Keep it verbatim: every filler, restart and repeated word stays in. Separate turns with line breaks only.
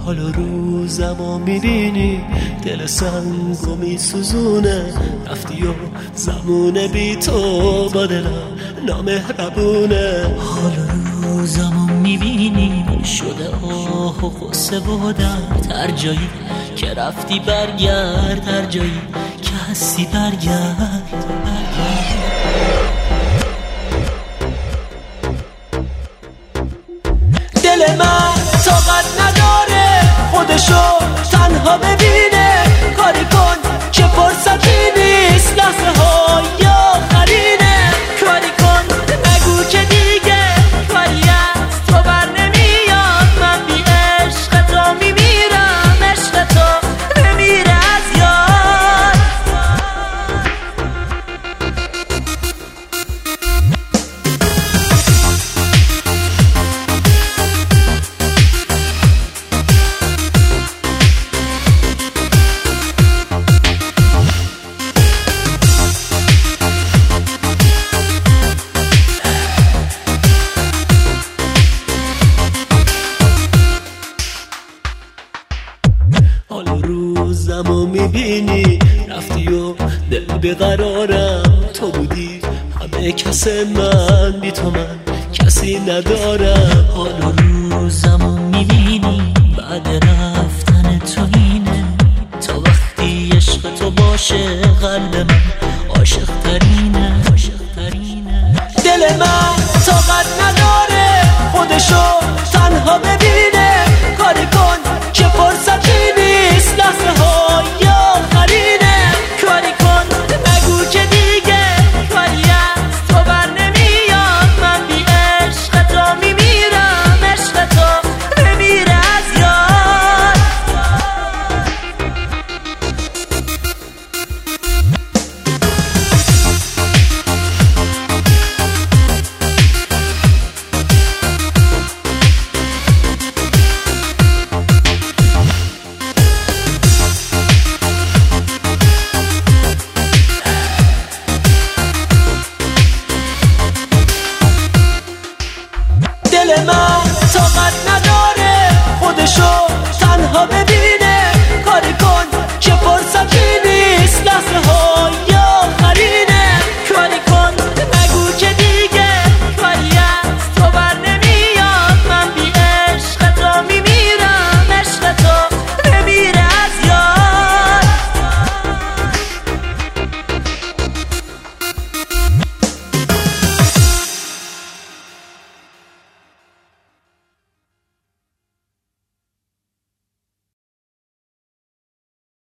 حالا روزمو میبینی دل سنگو میسوزونه، رفتی و زمونه بی تو با دلم نامهربونه.
حالا روزمو میبینی شده آه و غصه و درد، هر جایی که رفتی برگرد، هر جایی که هستی برگرد, برگرد.
دل من طاقت نداره خودشو تنها ببینه، کاری کن که فرصتی نیست، لحظه های آخرینه. کاری کن نگو که دیگه کاری از تو بر نمیاد، من بی عشق تو میمیرم، عشق تو نمیره از یاد. حالا روزمو میبینی رفتی و دل بیقرارم، تو بودی همه کس من، بی تو من کسی ندارم.
حالا روزمو میبینی بعد رفتن تو اینه، تا وقتی عشق تو باشه قلب من عاشق ترینه, عاشق ترینه.
دل من طاقت نداره خودشو تنها ببینه، کاری کن که فرصتی نیست، لحظه های آخرینه. کاری کن نگو که دیگه کاری از تو بر نمیاد، من بی عشق تو میمیرم، عشق تو نمیره از یاد. دل من طاقت نداره خودشو تنها ببین